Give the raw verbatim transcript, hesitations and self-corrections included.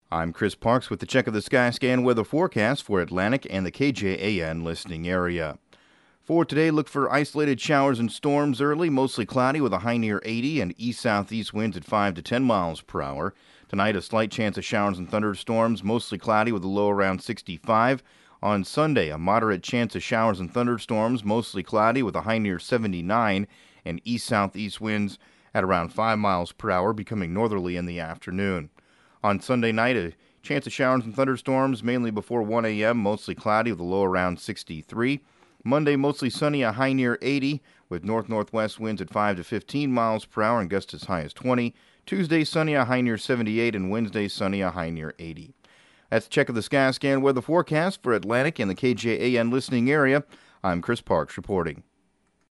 I'm Chris Parks with the Check of the Sky Scan weather forecast for Atlantic and the K J A N listening area. For today, look for isolated showers and storms early, mostly cloudy with a high near eighty and east-southeast winds at five to ten miles per hour. Tonight, a slight chance of showers and thunderstorms, mostly cloudy with a low around sixty-five. On Sunday, a moderate chance of showers and thunderstorms, mostly cloudy with a high near seventy-nine and east-southeast winds at around five miles per hour, becoming northerly in the afternoon. On Sunday night, a chance of showers and thunderstorms, mainly before one a.m., mostly cloudy with a low around sixty-three. Monday, mostly sunny, a high near eighty, with north-northwest winds at five to fifteen miles per hour and gusts as high as twenty. Tuesday, sunny, a high near seventy-eight, and Wednesday, sunny, a high near eighty. That's the Check of the Sky Scan weather forecast for Atlantic and the K J A N listening area. I'm Chris Parks reporting.